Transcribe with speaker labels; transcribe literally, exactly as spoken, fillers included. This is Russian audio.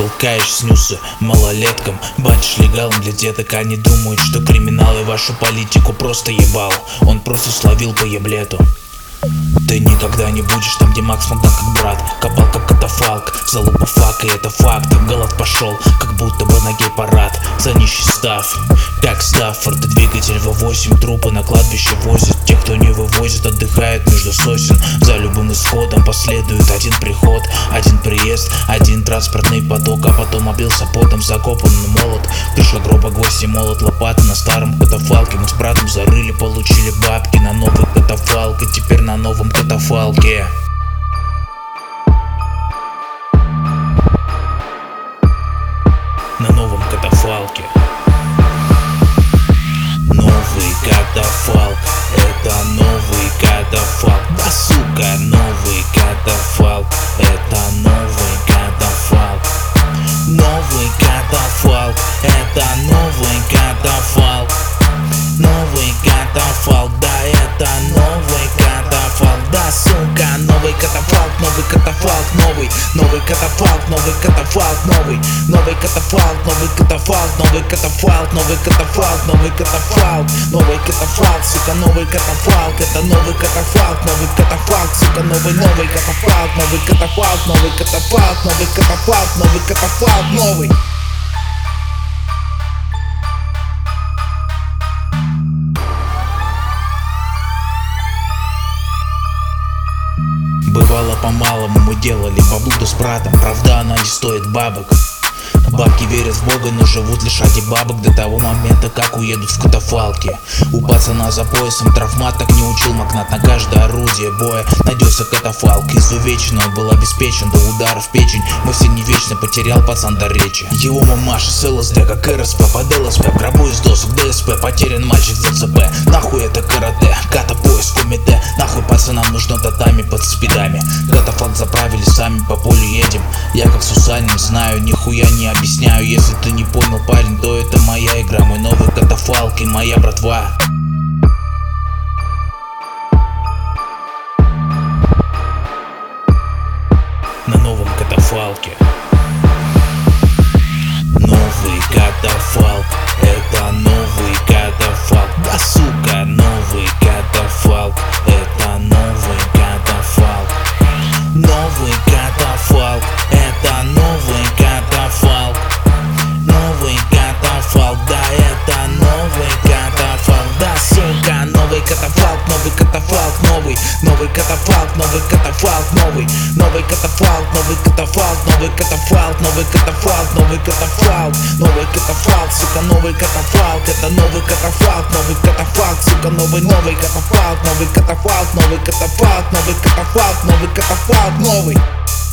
Speaker 1: толкаешь снюсы малолеткам, банчишь легалом для деток. Они думают, что криминал и вашу политику просто ебал. Он просто словил по еблету. Ты никогда не будешь там, где Макс Магнат как брат. Копал как катафалк, залупа фак, и это факт. Голод пошел, как будто бы на гей-парад. За нищий став, как Стаффорд, двигатель вэ восемь. Трупы на кладбище возят, те, кто не вывозит, отдыхают между сосен. За любым исходом последует один приход, один приезд, один транспортный поток. А потом обился потом закопанный молот. Крыша гроба, гвозди, молот, лопата на старом катафалке. Мы с братом зарыли, получили бабки на новый катафалк. И теперь на новом катафалке. На новом катафалке. Новый катафалк, это новый катафалк. Да сука, новый катафалк, это новый катафалк. Новый катафалк, это новый катафалк. Новый катафалк, да это новый катафалк. Да сука, новый катафалк, новый катафалк, новый. Новый катафалк, новый катафалк, новый. Новый катафалк, новый катафалк, новый катафалк, новый катафалк, новый катафалк. Новый катафалк, сука, новый катафалк. Это новый катафалк, новый катафалк, сука, новый, новый катафалк. Новый катафалк, новый катафалк, новый катафалк, новый катафалк, новый. Бывало по-малому мы делали баблуду с братом. Правда, она не стоит бабок. Бабки верят в Бога, но живут лишь ради бабок. До того момента, как уедут в катафалке. У пацана за поясом травмат, так не учил Магнат. На каждое орудие боя найдется катафалк. Изувечен он был обеспечен до удара в печень. Мы все не вечно, потерял пацан до речи. Его мамаша с ЛСД, как РСП, под ЛСП. В гробу из досок ДСП, потерян мальчик за ЦП. Нахуй это карате, ката-пояс, кумите. Нахуй пацанам нужно татами под спидами. Катафалк заправили, сами по полю едем. Я как Сусанин знаю, нихуя не объясняю. Если ты не понял, парень, то это моя игра. Мой новый катафалк и моя братва. На новом катафалке. Новый катафалк, это новый катафалк. Да сука, новый катафалк, это новый катафалк. Новый катафалк, это новый катафалк. Новый катафалк, да это новый катафалк. Да сука, новый катафалк, новый катафалк, новый. Новый катафалк, новый катафалк, новый. Новый катафалк, новый катафалк, новый катафалк, новый катафалк, новый катафалк. Новый катафалк, сука, новый катафалк. Это новый катафалк, новый катафалк, сука, новый, новый катафалк, новый катафалк, новый катафалк, новый катафалк, новый катафалк, новый.